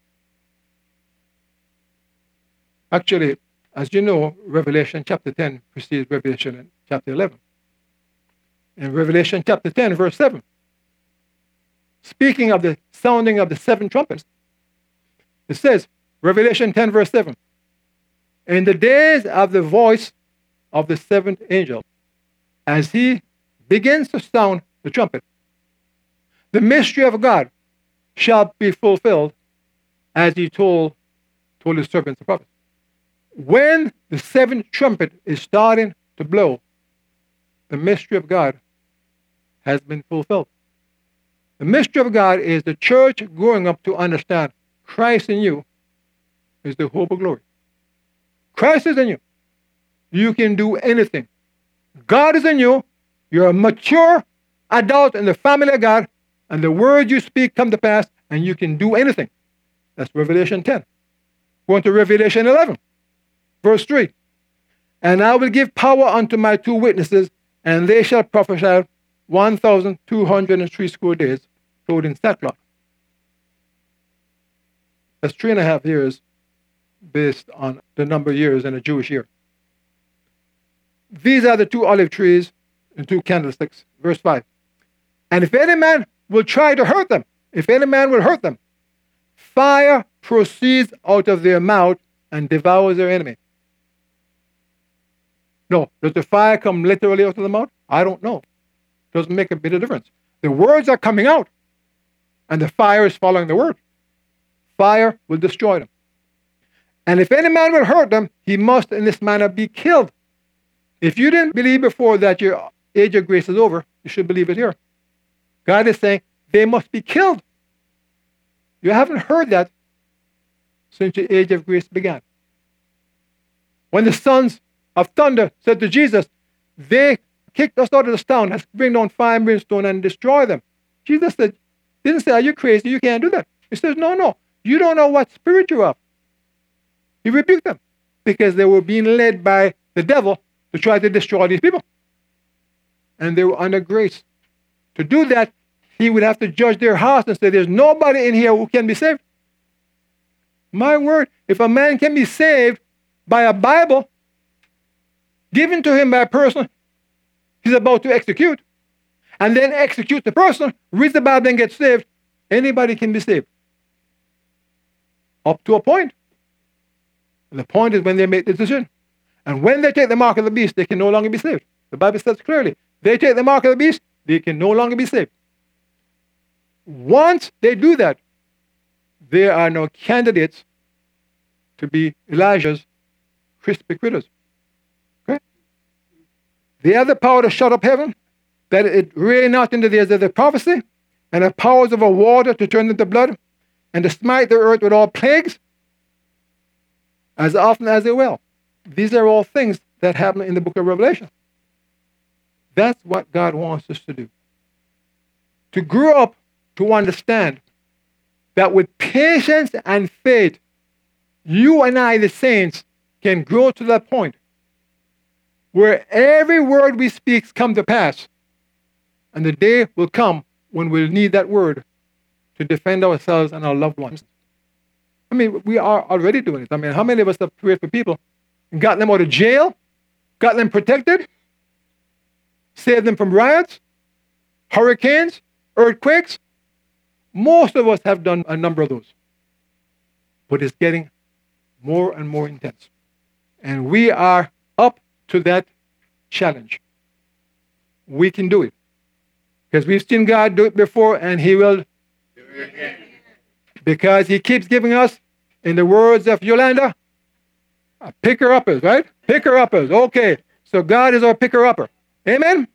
Actually, as you know, Revelation chapter ten precedes Revelation chapter eleven. In Revelation chapter ten, verse seven, speaking of the sounding of the seven trumpets, it says, Revelation ten, verse seven, in the days of the voice of the seventh angel, as he begins to sound the trumpet, the mystery of God shall be fulfilled, as he told, told his servants the prophets. When the seventh trumpet is starting to blow, the mystery of God has been fulfilled. The mystery of God is the church growing up to understand Christ in you is the hope of glory. Christ is in you. You can do anything. God is in you. You're a mature adult in the family of God, and the words you speak come to pass, and you can do anything. That's Revelation ten. Go on to Revelation eleven, verse three. And I will give power unto my two witnesses, and they shall prophesy one thousand two hundred and three score days, clothed in sackcloth. That's three and a half years based on the number of years in a Jewish year. These are the two olive trees and two candlesticks. Verse five. And if any man will try to hurt them, if any man will hurt them, fire proceeds out of their mouth and devours their enemy. No, does the fire come literally out of the mouth? I don't know. Doesn't make a bit of difference. The words are coming out, and the fire is following the word. Fire will destroy them. And if any man will hurt them, he must in this manner be killed. If you didn't believe before that your age of grace is over, you should believe it here. God is saying they must be killed. You haven't heard that since the age of grace began. When the sons of thunder said to Jesus, they kicked us out of the town, let's bring down fire and brimstone and destroy them. Jesus said, didn't say, are you crazy? You can't do that. He says, no, no, you don't know what spirit you're of. He rebuked them because they were being led by the devil to try to destroy these people. And they were under grace. To do that, he would have to judge their house and say, there's nobody in here who can be saved. My word, if a man can be saved by a Bible given to him by a person he's about to execute, and then execute the person, read the Bible and get saved, anybody can be saved. Up to a point. And the point is when they make the decision. And when they take the mark of the beast, they can no longer be saved. The Bible says clearly, they take the mark of the beast, they can no longer be saved. Once they do that, there are no candidates to be Elijah's crispy critters. Okay? They have the power to shut up heaven, that it rain not into the ears of the prophecy, and the powers of a water to turn into blood, and to smite the earth with all plagues, as often as they will. These are all things that happen in the book of Revelation. That's what God wants us to do. To grow up to understand that with patience and faith, you and I, the saints, can grow to that point where every word we speak come to pass. And the day will come when we'll need that word to defend ourselves and our loved ones. I mean, we are already doing it. I mean, how many of us have prayed for people and got them out of jail, got them protected, saved them from riots, hurricanes, earthquakes? Most of us have done a number of those. But it's getting more and more intense. And we are up to that challenge. We can do it. Because we've seen God do it before, and he will do it again. Because he keeps giving us, in the words of Yolanda, picker-uppers, right? Picker-uppers. Okay. So God is our picker-upper. Amen?